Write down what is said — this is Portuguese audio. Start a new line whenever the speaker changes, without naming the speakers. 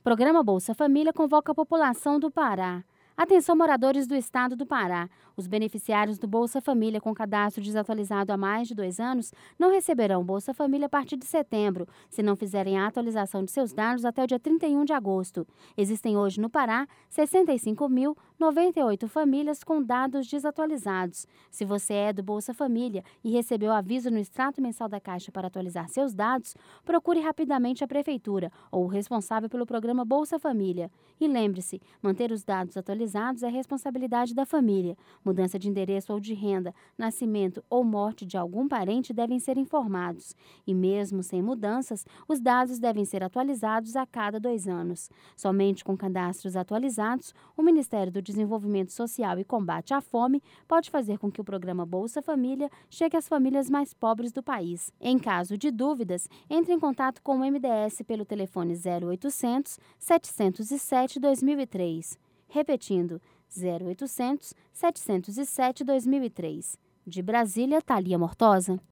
Programa Bolsa Família convoca a população do Pará. Atenção, moradores do estado do Pará. Os beneficiários do Bolsa Família com cadastro desatualizado há mais de 2 anos não receberão Bolsa Família a partir de setembro, se não fizerem a atualização de seus dados até o dia 31 de agosto. Existem hoje no Pará 65.098 famílias com dados desatualizados. Se você é do Bolsa Família e recebeu aviso no extrato mensal da Caixa para atualizar seus dados, procure rapidamente a Prefeitura ou o responsável pelo programa Bolsa Família. E lembre-se, manter os dados atualizados é responsabilidade da família. Mudança de endereço ou de renda, nascimento ou morte de algum parente devem ser informados. E mesmo sem mudanças, os dados devem ser atualizados a cada 2 anos. Somente com cadastros atualizados, o Ministério do Desenvolvimento Social e Combate à Fome pode fazer com que o programa Bolsa Família chegue às famílias mais pobres do país. Em caso de dúvidas, entre em contato com o MDS pelo telefone 0800 707 2003. Repetindo, 0800 707 2003. De Brasília, Thalia Mortosa.